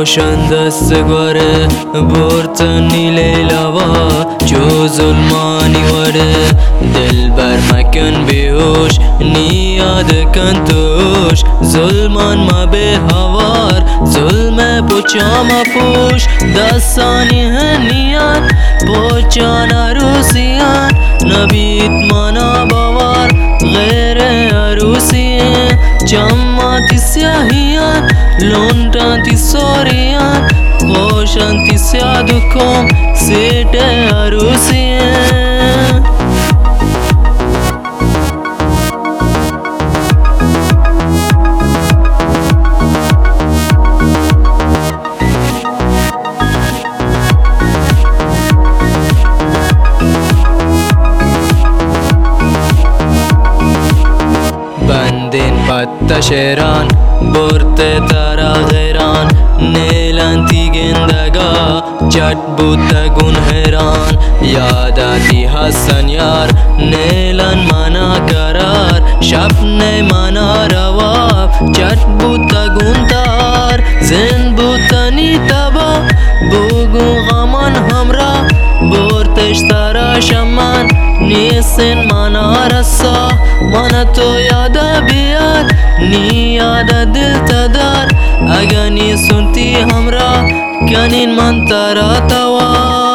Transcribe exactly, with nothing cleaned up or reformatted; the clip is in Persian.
روشن دستگاره برتنی لیلوا جو ظلمانی وره دل بر مکن بیهوش نیاد کن توش ظلمان ما به هوار ظلم پوچا ما پوش دستانی هنیان پوچان عروسیان نبید مانا باور غیر عروسیان جماعتی سیاهیان لونتانتی سوریان خوشانتی سیادو کم سیٹ عروسیان بندین پت شیران برته ترا غیران نیلان تی گندگا چٹ بوت گون حیران یاد آتی حسن یار نیلان مانا قرار شب نه مانا رواب چٹ بوت گون تار زن بوتنی تبا بوگو غمان همرا برتش ترا شمان نیسن مانا رسا مانا تو یادا بیاد نی یادا دل تدار اگا نی سنتی همرا کنین من ترا توا